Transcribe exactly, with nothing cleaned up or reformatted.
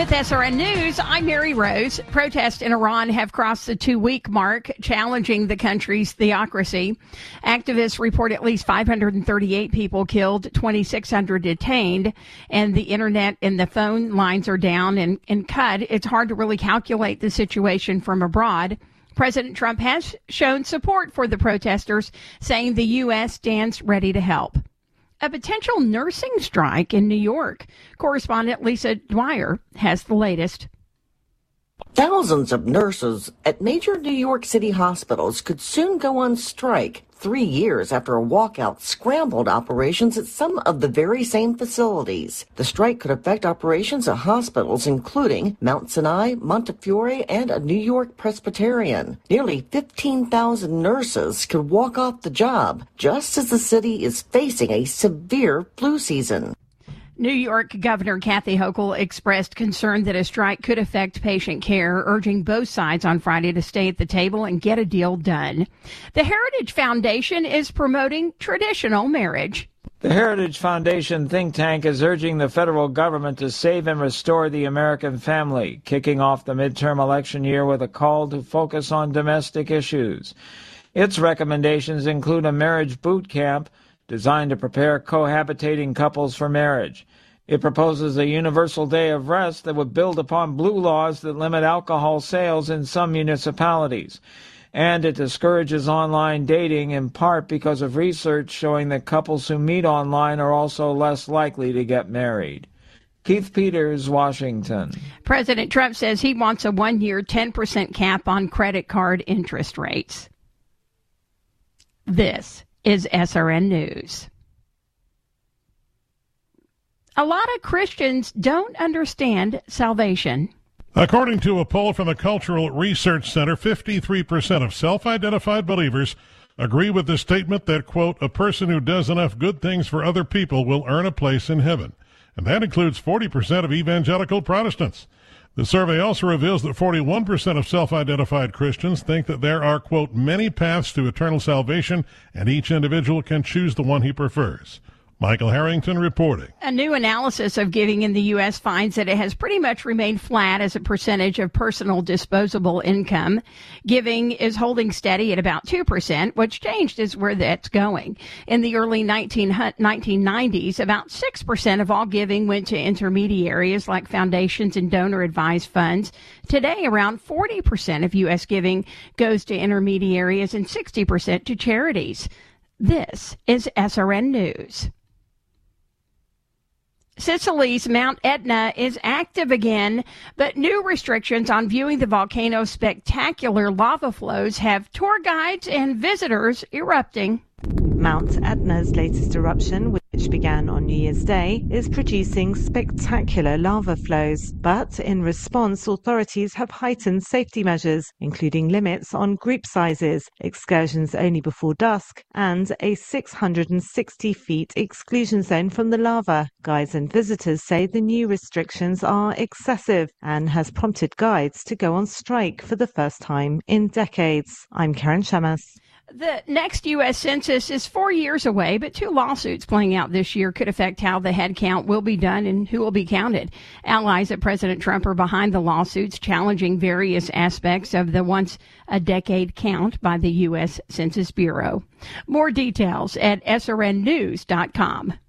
With S R N News, I'm Mary Rose. Protests in Iran have crossed the two-week mark, challenging the country's theocracy. Activists report at least five hundred thirty-eight people killed, twenty-six hundred detained, and the internet and the phone lines are down and, and cut. It's hard to really calculate the situation from abroad. President Trump has shown support for the protesters, saying the U S stands ready to help. A potential nursing strike in New York. Correspondent Lisa Dwyer has the latest. Thousands of nurses at major New York City hospitals could soon go on strike three years after a walkout scrambled operations at some of the very same facilities. The strike could affect operations at hospitals including Mount Sinai, Montefiore, and a New York Presbyterian. Nearly fifteen thousand nurses could walk off the job just as the city is facing a severe flu season. New York Governor Kathy Hochul expressed concern that a strike could affect patient care, urging both sides on Friday to stay at the table and get a deal done. The Heritage Foundation is promoting traditional marriage. The Heritage Foundation think tank is urging the federal government to save and restore the American family, kicking off the midterm election year with a call to focus on domestic issues. Its recommendations include a marriage boot camp designed to prepare cohabitating couples for marriage. It proposes a universal day of rest that would build upon blue laws that limit alcohol sales in some municipalities. And it discourages online dating in part because of research showing that couples who meet online are also less likely to get married. Keith Peters, Washington. President Trump says he wants a one-year ten percent cap on credit card interest rates. This is S R N News. A lot of Christians don't understand salvation. According to a poll from the Cultural Research Center, fifty-three percent of self-identified believers agree with the statement that, quote, a person who does enough good things for other people will earn a place in heaven. And that includes forty percent of evangelical Protestants. The survey also reveals that forty-one percent of self-identified Christians think that there are, quote, many paths to eternal salvation, and each individual can choose the one he prefers. Michael Harrington reporting. A new analysis of giving in the U S finds that it has pretty much remained flat as a percentage of personal disposable income. Giving is holding steady at about two percent. What's changed is where that's going. In the early nineteen nineties, about six percent of all giving went to intermediaries like foundations and donor-advised funds. Today, around forty percent of U S giving goes to intermediaries and sixty percent to charities. This is S R N News. Sicily's Mount Etna is active again, but new restrictions on viewing the volcano's spectacular lava flows have tour guides and visitors erupting. Mount Etna's latest eruption, which began on New Year's Day, is producing spectacular lava flows. But in response, authorities have heightened safety measures, including limits on group sizes, excursions only before dusk, and a six hundred sixty feet exclusion zone from the lava. Guides and visitors say the new restrictions are excessive and has prompted guides to go on strike for the first time in decades. I'm Karen Shamas. The next U S Census is four years away, but two lawsuits playing out this year could affect how the head count will be done and who will be counted. Allies of President Trump are behind the lawsuits, challenging various aspects of the once-a-decade count by the U S Census Bureau. More details at S R N news dot com.